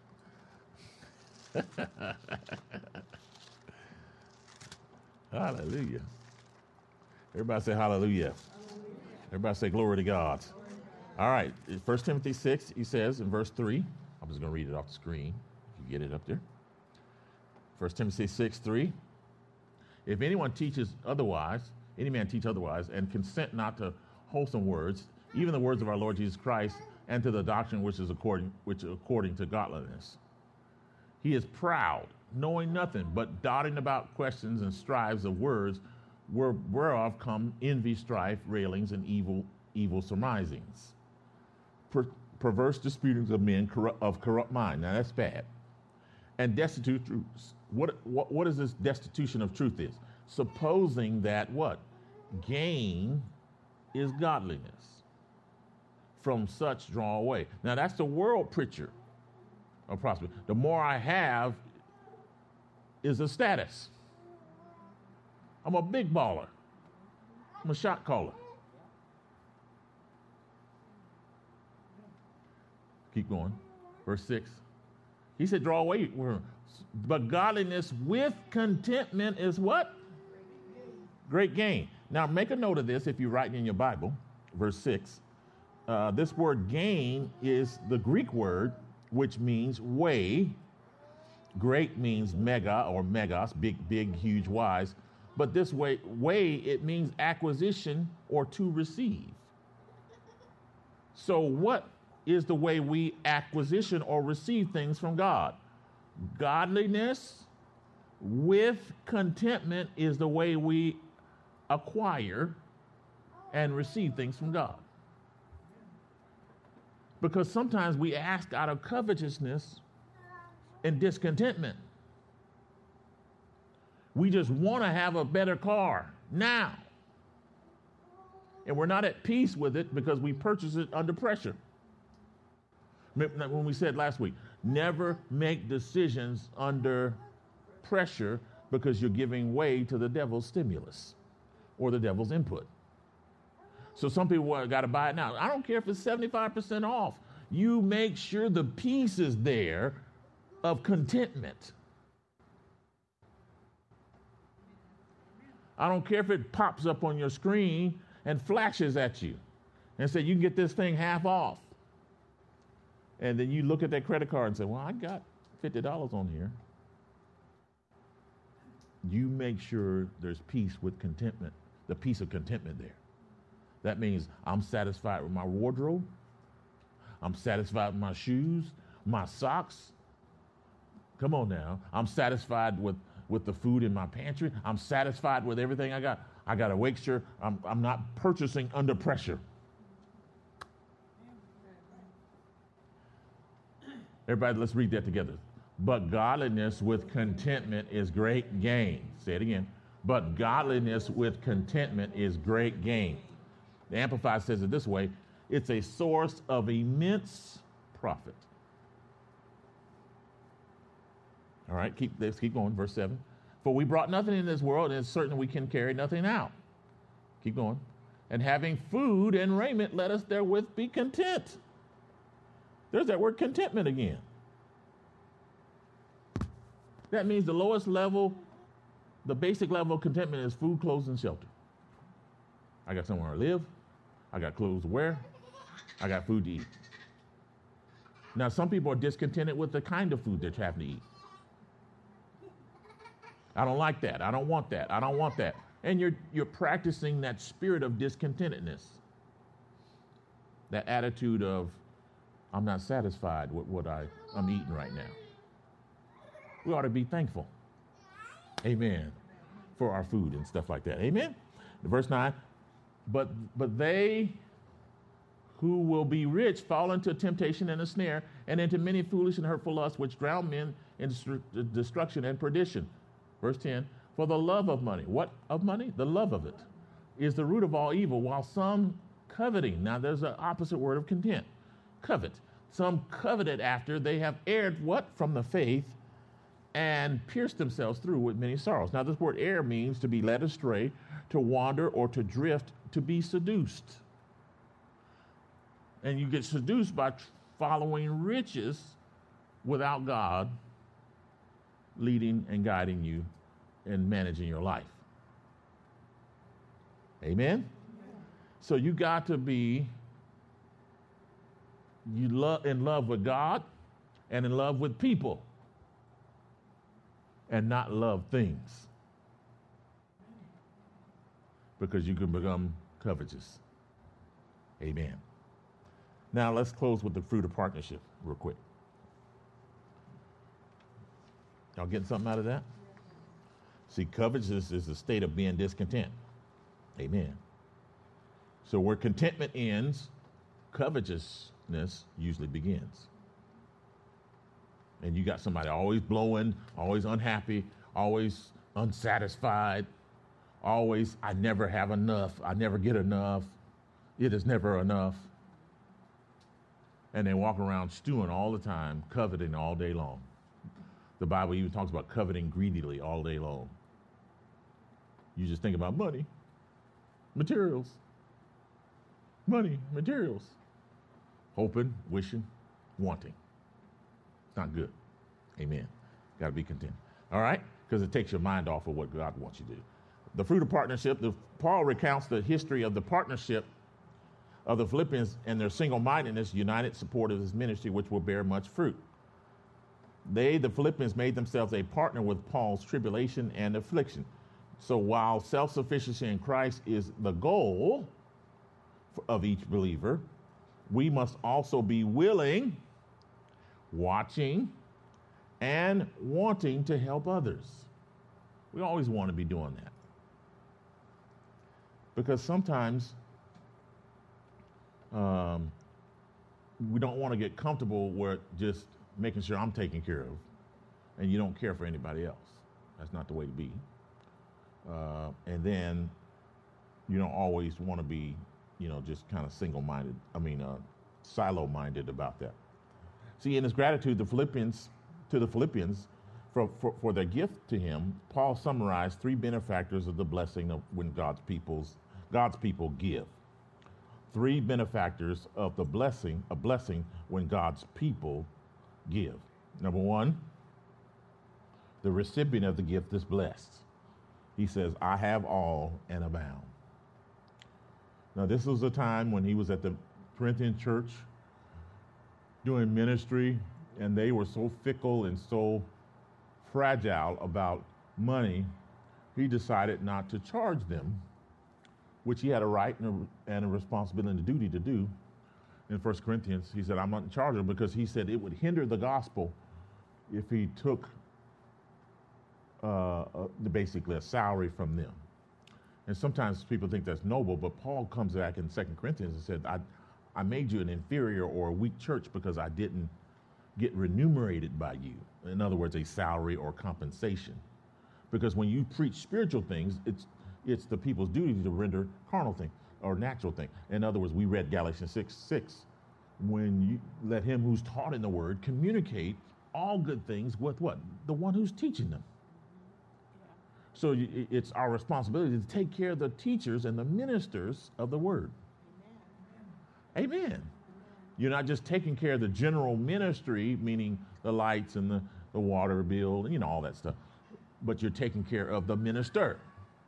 Hallelujah. Everybody say hallelujah. Everybody say glory to God. All right. First Timothy six, he says in verse three. I'm just going to read it off the screen. If you get it up there. First Timothy six, three. If anyone teaches otherwise, any man teach otherwise, and consent not to wholesome words, even the words of our Lord Jesus Christ, and to the doctrine which is according, which according to godliness. He is proud, knowing nothing, but dotting about questions and strives of words, whereof come envy, strife, railings, and evil, evil surmisings. Per, perverse disputings of men corrupt, of corrupt mind. Now that's bad. And destitute truths. What, what, what is this destitution of truth is? Supposing that what? Gain is godliness. From such draw away. Now that's the world picture of prosperity. The more I have is a status. I'm a big baller. I'm a shot caller. Keep going. Verse six. He said, draw away. But godliness with contentment is what? Great gain. Now, make a note of this if you're writing in your Bible. Verse six. Uh, this word gain is the Greek word, which means way. Great means mega or megos, big, big, huge, wise. But this way, way, it means acquisition or to receive. So what is the way we acquisition or receive things from God? Godliness with contentment is the way we acquire and receive things from God. Because sometimes we ask out of covetousness and discontentment. We just want to have a better car now. And we're not at peace with it because we purchase it under pressure. When we said last week, never make decisions under pressure because you're giving way to the devil's stimulus or the devil's input. So some people well, got to buy it now. I don't care if it's seventy-five percent off. You make sure the peace is there of contentment. I don't care if it pops up on your screen and flashes at you and say, you can get this thing half off. And then you look at that credit card and say, well, I got fifty dollars on here. you make sure there's peace with contentment, the peace of contentment there. That means I'm satisfied with my wardrobe. I'm satisfied with my shoes, my socks. Come on now. I'm satisfied with, with the food in my pantry. I'm satisfied with everything I got. I got to make sure I'm, I'm not purchasing under pressure. Everybody, let's read that together. But godliness with contentment is great gain. Say it again. But godliness with contentment is great gain. The Amplified says it this way: it's a source of immense profit. All right, keep, let's keep going. Verse seven. For we brought nothing in this world, and it's certain we can carry nothing out. Keep going. And having food and raiment, let us therewith be content. There's that word contentment again. That means the lowest level, the basic level of contentment is food, clothes, and shelter. I got somewhere to live. I got clothes to wear. I got food to eat. Now, some people are discontented with the kind of food they're having to eat. I don't like that. I don't want that. I don't want that. And you're you're practicing that spirit of discontentedness. That attitude of, I'm not satisfied with what I, I'm eating right now. We ought to be thankful. Amen. For our food and stuff like that. Amen. Verse nine. But but they who will be rich fall into temptation and a snare, and into many foolish and hurtful lusts, which drown men in destruction and perdition. Verse ten, for the love of money. What of money? The love of it is the root of all evil, while some coveting. Now there's an opposite word of content. Covet. Some coveted after they have erred what? From the faith, and pierced themselves through with many sorrows. Now this word err means to be led astray, to wander, or to drift, to be seduced. And you get seduced by following riches without God leading and guiding you and managing your life. Amen? So you got to be you love in love with God and in love with people, and not love things, because you can become covetous. Amen. Now let's close with the fruit of partnership real quick. Y'all getting something out of that? See, covetousness is the state of being discontent. Amen. So where contentment ends, covetousness usually begins. And you got somebody always blowing, always unhappy, always unsatisfied, always, I never have enough, I never get enough, it is never enough. And they walk around stewing all the time, coveting all day long. The Bible even talks about coveting greedily all day long. You just think about money, materials, money, materials, hoping, wishing, wanting. It's not good. Amen. Got to be content. All right? Because it takes your mind off of what God wants you to do. The fruit of partnership, the, Paul recounts the history of the partnership of the Philippians and their single-mindedness, united support of his ministry, which will bear much fruit. They, the Philippians, made themselves a partner with Paul's tribulation and affliction. So while self-sufficiency in Christ is the goal of each believer, we must also be willing, watching, and wanting to help others. We always want to be doing that. Because sometimes um, we don't want to get comfortable with just making sure I'm taken care of, and you don't care for anybody else. That's not the way to be. Uh, and then you don't always want to be, you know, just kind of single-minded, I mean, uh, silo-minded about that. See, in his gratitude, the Philippians, to the Philippians, for, for, for their gift to him, Paul summarized three benefactors of the blessing of when God's people's God's people give. Three benefactors of the blessing, a blessing when God's people give. Number one, the recipient of the gift is blessed. He says, I have all and abound. Now, this was a time when he was at the Corinthian church doing ministry, and they were so fickle and so fragile about money he decided not to charge them, which he had a right and a, and a responsibility and a duty to do. In First Corinthians, he said, I'm not in charge of them, because he said it would hinder the gospel if he took uh, uh, basically a salary from them. And sometimes people think that's noble, but Paul comes back in Second Corinthians and said, I, I made you an inferior or a weak church because I didn't get remunerated by you. In other words, a salary or compensation. Because when you preach spiritual things, it's it's the people's duty to render carnal thing or natural thing. In other words, we read Galatians six six. When you let him who's taught in the word communicate all good things with what? The one who's teaching them. So it's our responsibility to take care of the teachers and the ministers of the word. Amen. Amen. You're not just taking care of the general ministry, meaning the lights and the, the water bill, and you know, all that stuff, but you're taking care of the minister.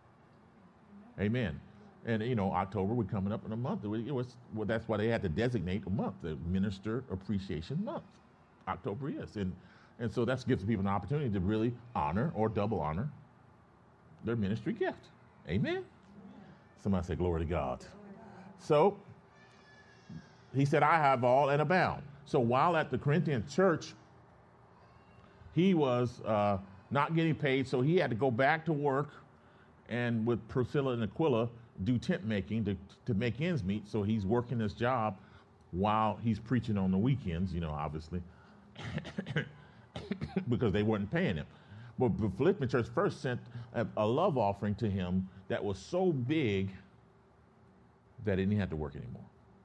Amen. And, you know, October, we're coming up in a month. It was, well, that's why they had to designate a month, the Minister Appreciation Month. October is. And, and so that gives people an opportunity to really honor or double honor their ministry gift. Amen? Somebody say, glory to God. So he said, I have all and abound. So while at the Corinthian church, he was uh, not getting paid, so he had to go back to work and with Priscilla and Aquila do tent making to, to make ends meet. So he's working this job while he's preaching on the weekends, you know, obviously, because they weren't paying him. But the Philippian church first sent a, a love offering to him that was so big that he didn't have to work anymore.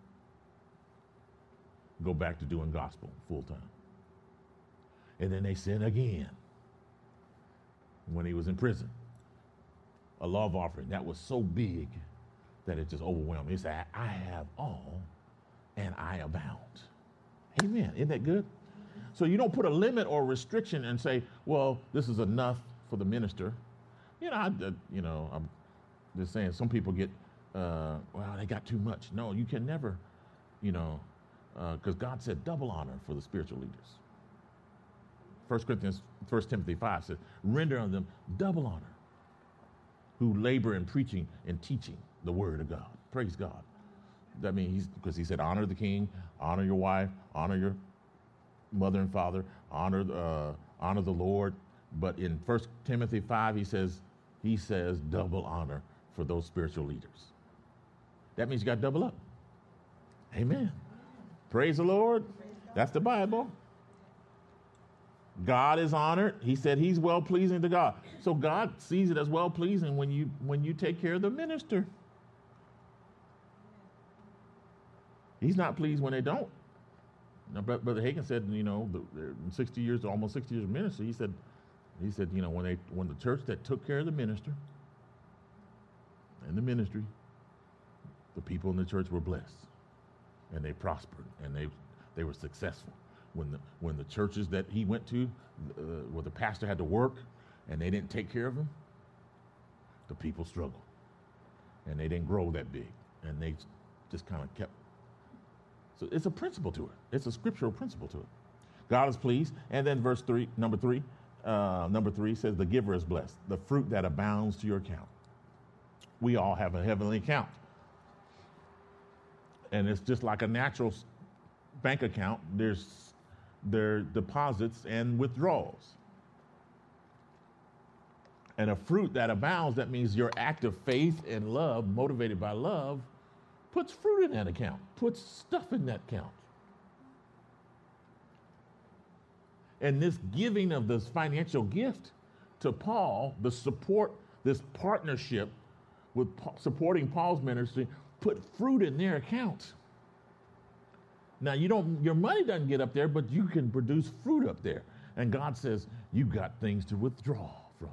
Go back to doing gospel full time. And then they sent again when he was in prison. A love offering that was so big that it just overwhelmed me. He said, I have all and I abound. Amen. Isn't that good? So you don't put a limit or restriction and say, well, this is enough for the minister. You know, I, uh, you know, I'm just saying some people get, uh, well, they got too much. No, you can never, you know, because uh, God said double honor for the spiritual leaders. First Corinthians, First Timothy five says, render unto them double honor, who labor in preaching and teaching the word of God. Praise God. That means he's, because he said, honor the king, honor your wife, honor your mother and father, honor uh, honor the Lord. But in First Timothy five, he says, he says double honor for those spiritual leaders. That means you got to double up. Amen. Praise the Lord. That's the Bible. God is honored. He said he's well-pleasing to God. So God sees it as well-pleasing when you when you take care of the minister. He's not pleased when they don't. Now, Brother Hagin said, you know, the, in sixty years, almost sixty years of ministry, he said, he said, you know, when they when the church that took care of the minister and the ministry, the people in the church were blessed and they prospered and they they were successful. When the when the churches that he went to, uh, where the pastor had to work and they didn't take care of him, the people struggled and they didn't grow that big and they just kind of kept. So it's a principle to it. It's a scriptural principle to it. God is pleased. And then verse three, number three, uh, number three says the giver is blessed, the fruit that abounds to your account. We all have a heavenly account. And it's just like a natural bank account. There's there are deposits and withdrawals. And a fruit that abounds, that means your act of faith and love, motivated by love, puts fruit in that account, puts stuff in that account. And this giving of this financial gift to Paul, the support, this partnership with supporting Paul's ministry, put fruit in their account. Now, you don't, your money doesn't get up there, but you can produce fruit up there. And God says, you've got things to withdraw from.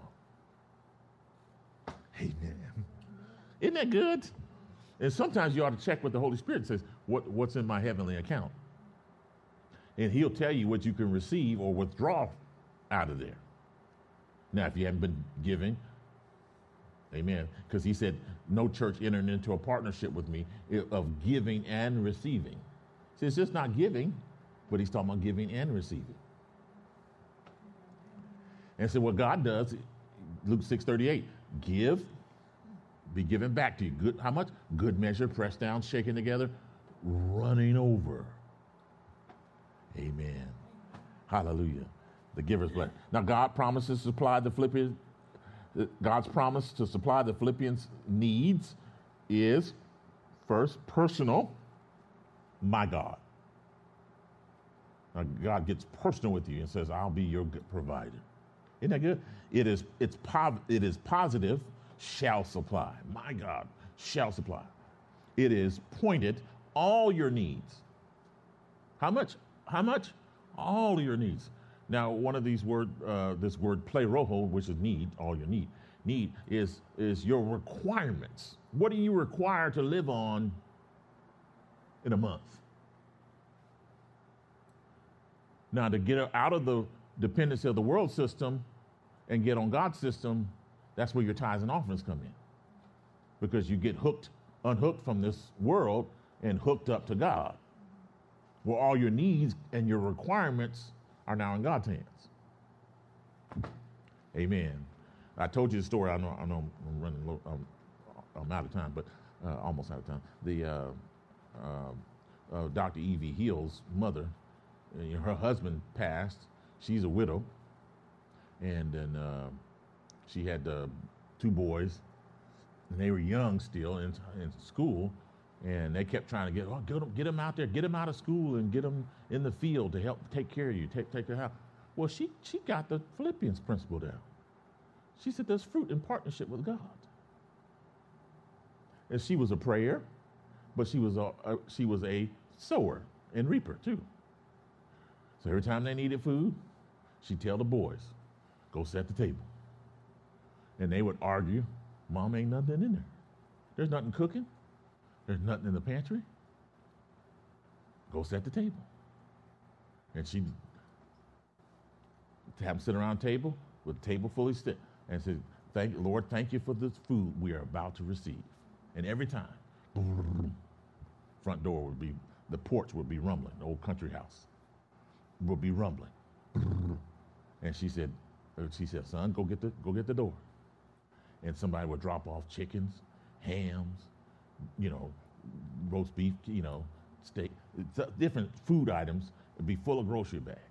Amen. Isn't that good? And sometimes you ought to check with the Holy Spirit and says, what, what's in my heavenly account? And he'll tell you what you can receive or withdraw out of there. Now, if you haven't been giving, amen, because he said, no church entered into a partnership with me of giving and receiving. See, it's just not giving, but he's talking about giving and receiving. And so what God does, Luke six thirty-eight, Give, be given back to you. Good, how much? Good measure, pressed down, shaken together, running over. Amen. Hallelujah. The giver's blessing. Now, God promises to supply the Philippians. God's promise to supply the Philippians' needs is first personal. My God. Now, God gets personal with you and says, "I'll be your provider." Isn't that good? It is. It's pov- It is positive. Shall supply. My God shall supply. It is pointed. All your needs. How much? How much? All your needs. Now, one of these word, uh, this word pleroo, which is need, all your need, need is is your requirements. What do you require to live on in a month? Now, to get out of the dependency of the world system and get on God's system, that's where your tithes and offerings come in, because you get hooked, unhooked from this world and hooked up to God. Well, all your needs and your requirements are now in God's hands. Amen. I told you the story. I know, I know I'm running low. I'm, I'm out of time, but uh, almost out of time. The uh, uh, uh, Doctor Evie Hill's mother, uh, her husband passed. She's a widow, and then uh, she had uh, two boys, and they were young still in, in school. And they kept trying to get, oh, get them, get them out there, get them out of school and get them in the field to help take care of you, take, take their house. Well, she, she got the Philippians principle down. She said there's fruit in partnership with God. And she was a prayer, but she was a, a, she was a sower and reaper too. So every time they needed food, she'd tell the boys, go set the table. And they would argue, Mom, ain't nothing in there. There's nothing cooking. There's nothing in the pantry. Go set the table. And she'd have them sit around the table with the table fully set and said, "Thank you, Lord, thank you for this food we are about to receive." And every time, boom, front door would be, the porch would be rumbling, the old country house would be rumbling. And she said, she said, "Son, go get the go get the door." And somebody would drop off chickens, hams, you know, roast beef, you know, steak, different food items. It'd be full of grocery bags.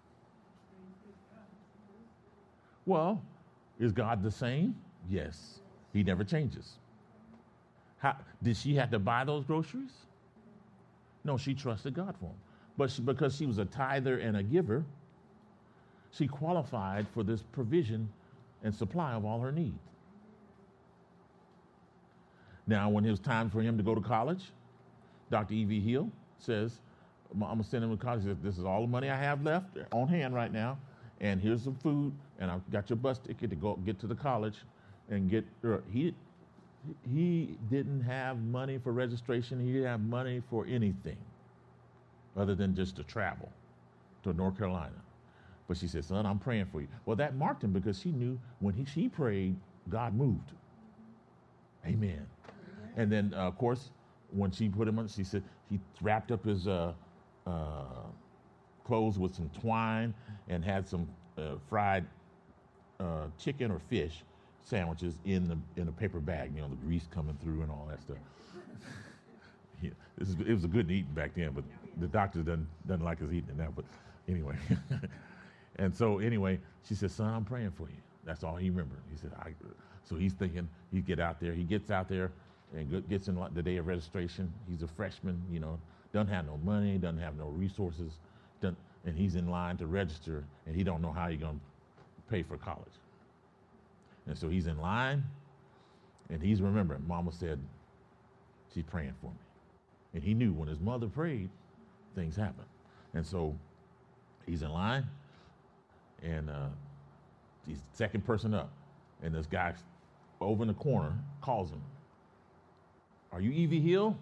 Well, is God the same? Yes. He never changes. How, did she have to buy those groceries? No, she trusted God for them. But she, because she was a tither and a giver, she qualified for this provision and supply of all her needs. Now, when it was time for him to go to college, Doctor Evie Hill says, I'm going to send him to college. He says, this is all the money I have left on hand right now, and here's some food, and I've got your bus ticket to go get to the college and get, er, he, he didn't have money for registration. He didn't have money for anything other than just to travel to North Carolina. But she said, son, I'm praying for you. Well, that marked him because she knew when he, she prayed, God moved. Amen. And then, uh, of course, when she put him on, she said he wrapped up his uh, uh, clothes with some twine and had some uh, fried uh, chicken or fish sandwiches in the in a paper bag. You know, the grease coming through and all that stuff. Yeah, this is, it was a good eating back then, but the doctor doesn't doesn't like us eating it now. But anyway, and so anyway, she said, "Son, I'm praying for you." That's all he remembered. He said, I, so he's thinking he'd get out there. He gets out there and gets in the day of registration. He's a freshman, you know, doesn't have no money, doesn't have no resources, doesn't, and he's in line to register, and he don't know how he's going to pay for college. And so he's in line, and he's remembering, Mama said, she's praying for me. And he knew when his mother prayed, things happen. And so he's in line, and uh, he's the second person up. And this guy over in the corner calls him. Are you Evie Hill?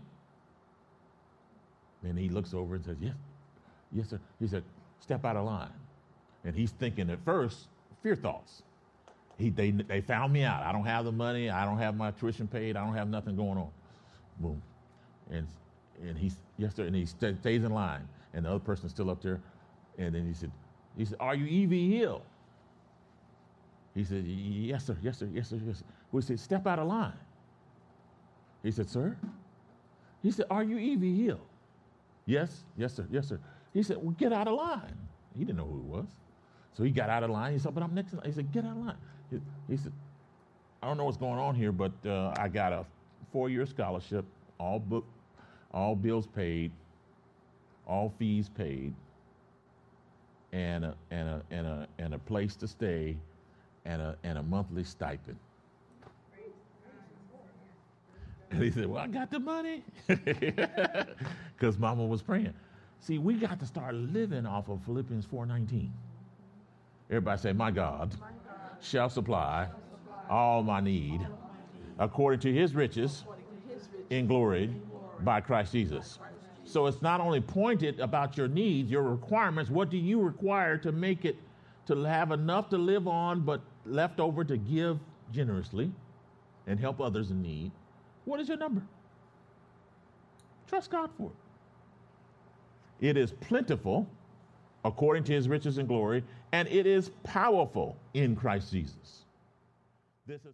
And he looks over and says, yes, yes, sir. He said, step out of line. And he's thinking at first, fear thoughts. He, they, they found me out. I don't have the money. I don't have my tuition paid. I don't have nothing going on. Boom. And and he's, yes, sir. And he st- stays in line. And the other person's still up there. And then he said, he said, are you Evie Hill? He said, yes, sir, yes, sir, yes, sir, yes, sir. We said, step out of line. He said, sir? He said, are you Evie Hill? Yes, yes, sir, yes, sir. He said, well, get out of line. He didn't know who it was. So he got out of line. He said, but I'm next in line. He said, get out of line. He, he said, I don't know what's going on here, but uh, I got a four-year scholarship, all book, all bills paid, all fees paid, and a, and a, and a, and a place to stay, and a, and a monthly stipend. And he said, well, I got the money. Because mama was praying. See, we got to start living off of Philippians four nineteen. Everybody say, my God, my God shall supply all my need according to his riches in glory by Christ Jesus. So it's not only pointed about your needs, your requirements. What do you require to make it, to have enough to live on, but left over to give generously and help others in need? What is your number? Trust God for it. It is plentiful according to his riches and glory, and it is powerful in Christ Jesus. This is